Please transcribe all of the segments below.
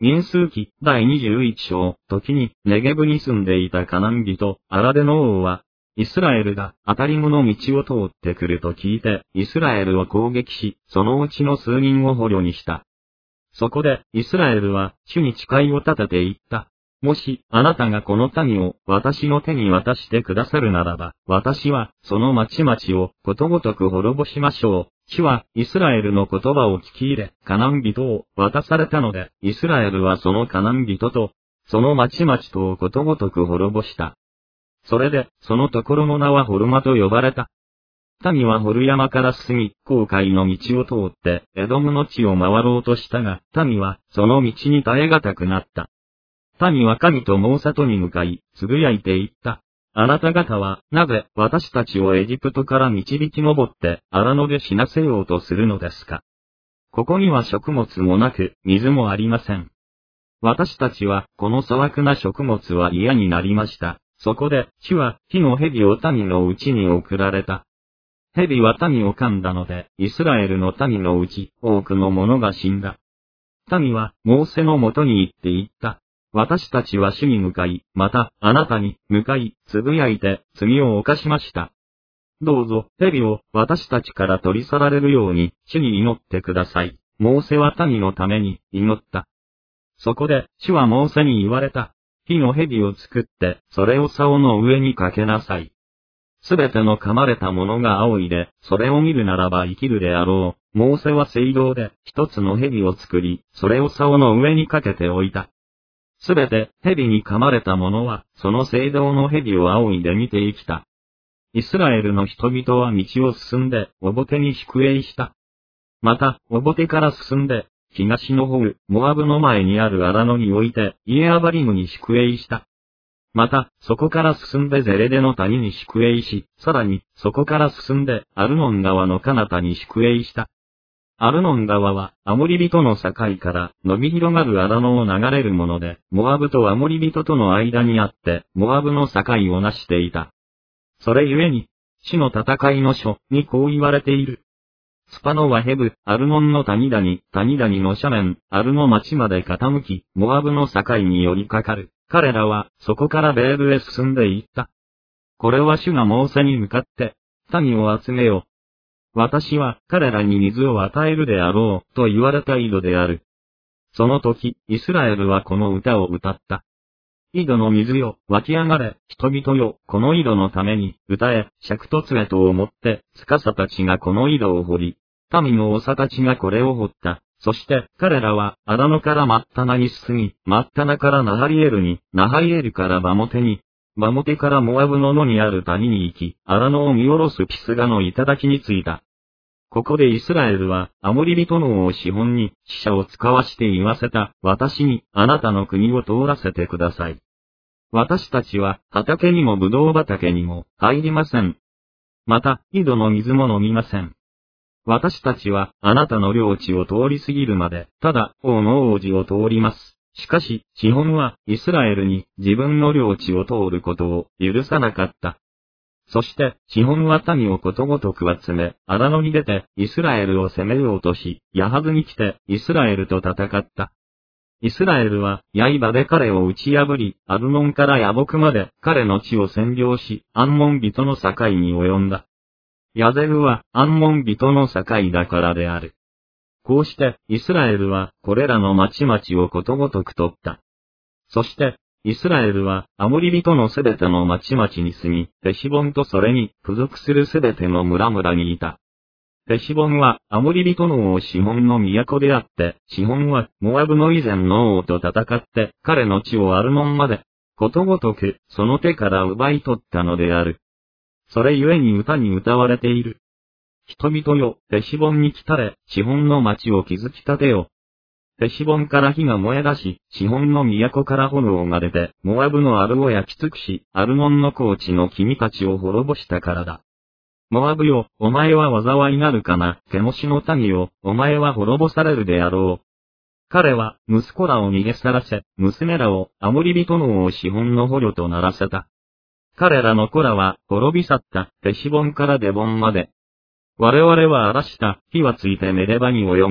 民数記第21章、時にネゲブに住んでいたカナン人、アラデの王は、イスラエルが当たり後の道を通ってくると聞いて、イスラエルを攻撃し、そのうちの数人を捕虜にした。そこで、イスラエルは、主に誓いを立てて言った。もし、あなたがこの民を私の手に渡してくださるならば、私は、その町々をことごとく滅ぼしましょう。主は、イスラエルの言葉を聞き入れ、カナン人を渡されたので、イスラエルはそのカナン人と、その町々とをことごとく滅ぼした。それで、そのところの名はホルマと呼ばれた。民はホル山から進み、紅海の道を通って、エドムの地を回ろうとしたが、民は、その道に耐え難くなった。民は神とモーセとに向かい、つぶやいて言った。あなた方は、なぜ、私たちをエジプトから導き上って、荒野で死なせようとするのですか。ここには食物もなく、水もありません。私たちは、この粗悪な食物は嫌になりました。そこで、主は、火の蛇を民のうちに送られた。蛇は民を噛んだので、イスラエルの民のうち、多くの者が死んだ。民は、モーセのもとに行って言った。私たちは主に向かい、また、あなたに向かい、つぶやいて、罪を犯しました。どうぞ、蛇を私たちから取り去られるように、主に祈ってください。モーセは民のために祈った。そこで、主はモーセに言われた。火の蛇を作って、それを竿の上にかけなさい。すべての噛まれたものが青いで、それを見るならば生きるであろう。モーセは水道で一つの蛇を作り、それを竿の上にかけておいた。すべて蛇に噛まれた者は、その聖堂の蛇を仰いで見て生きた。イスラエルの人々は道を進んで、オボテに宿営した。また、オボテから進んで、東の方、モアブの前にある荒野において、イエアバリムに宿営した。また、そこから進んでゼレデの谷に宿営し、さらに、そこから進んで、アルノン川の彼方に宿営した。アルノン川は、アモリ人の境から伸び広がる荒野を流れるもので、モアブとアモリ人との間にあって、モアブの境をなしていた。それゆえに、死の戦いの書にこう言われている。スパノはヘブ、アルノンの谷谷の斜面、アルの町まで傾き、モアブの境に寄りかかる。彼らは、そこからベールへ進んでいった。これは主がモーセに向かって、民を集めよ。私は彼らに水を与えるであろう、と言われた井戸である。その時、イスラエルはこの歌を歌った。井戸の水よ、湧き上がれ、人々よ、この井戸のために、歌え、尺と杖とを持って、司たちがこの井戸を掘り、民の長たちがこれを掘った。そして、彼らは、アラノからマッタナに進み、マッタナからナハリエルに、ナハリエルからバモテに、バモテからモアブの野にある谷に行き、アラノを見下ろすピスガの頂に着いた。ここでイスラエルは、アモリ人の王シホンに、使者を使わして言わせた。私に、あなたの国を通らせてください。私たちは、畑にもブドウ畑にも、入りません。また、井戸の水も飲みません。私たちは、あなたの領地を通り過ぎるまで、ただ、王の王子を通ります。しかし、シホンは、イスラエルに、自分の領地を通ることを、許さなかった。そして、シホンは民をことごとく集め、アラノに出て、イスラエルを攻めようとし、ヤハズに来て、イスラエルと戦った。イスラエルは、刃で彼を打ち破り、アルノンからヤボクまで、彼の地を占領し、アンモン人の境に及んだ。ヤゼルは、アンモン人の境だからである。こうして、イスラエルは、これらの町々をことごとく取った。そして、イスラエルは、アモリ人のすべての町々に住み、ヘシボンとそれに、付属するすべての村々にいた。ヘシボンは、アモリ人の王シホンの都であって、シホンは、モアブの以前の王と戦って、彼の地をアルノンまで、ことごとく、その手から奪い取ったのである。それゆえに歌に歌われている。人々よ、ヘシボンに来たれ、シホンの町を築き立てよ。ヘシボンから火が燃え出し、シホンの都から炎が出て、モアブのアルを焼き尽くし、アルノンの高地の君たちを滅ぼしたからだ。モアブよ、お前は災いなるかな、ケモシの民よ、お前は滅ぼされるであろう。彼は、息子らを逃げ去らせ、娘らを、アモリ人の王シホンの捕虜とならせた。彼らの子らは、滅び去った、ヘシボンからデボンまで。我々は荒らした、火はついてメレバに及んだ。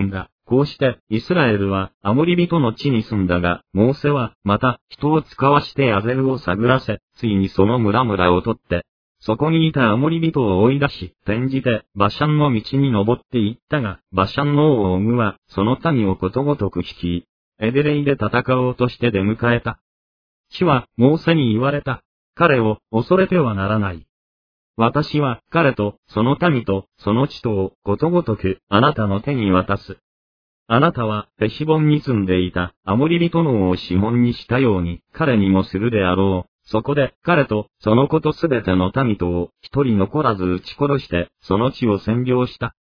こうして、イスラエルはアモリ人の地に住んだが、モーセは、また、人を使わしてアゼルを探らせ、ついにその村々を取って、そこにいたアモリ人を追い出し、転じて、バシャンの道に登って行ったが、バシャンの王オグは、その民をことごとく率い、エデレイで戦おうとして出迎えた。地は、モーセに言われた。彼を、恐れてはならない。私は、彼と、その民と、その地とを、ことごとく、あなたの手に渡す。あなたは、ヘシボンに住んでいた、アモリ人の王をシモンにしたように、彼にもするであろう。そこで、彼と、その子とすべての民とを、一人残らず撃ち殺して、その地を占領した。